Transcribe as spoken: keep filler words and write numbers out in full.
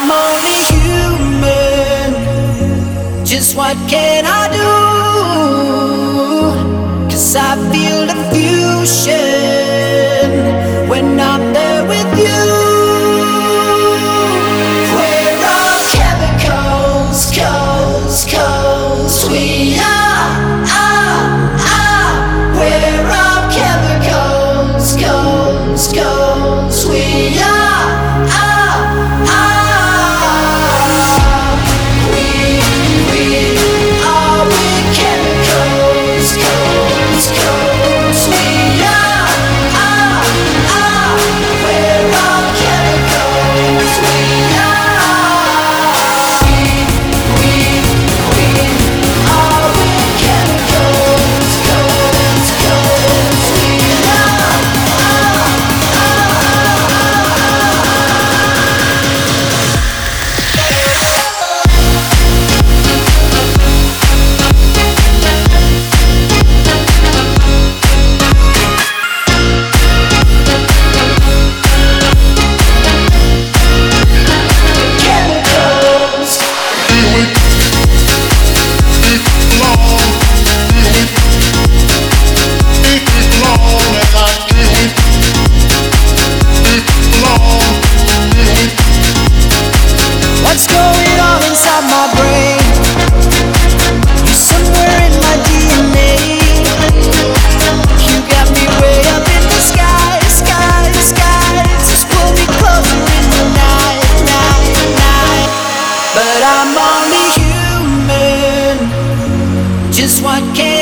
I'm only human. Just what can I do? 'Cause I feel the fusion when I'm there with you. We're all chemicals, coals, coals. We are, are, are. We're all chemicals, coals, coals. We are, are, are. We, we are with chemicals, coals, coals. We are, are, are. We're all chemicals. We are. We, we, we are with chemicals, coals, coals. We are, are, chemicals. What's going on inside my brain? You're somewhere in my D N A. You got me way up in the sky, sky, sky. Just pull me closer in the night, night, night. But I'm only human. Just what can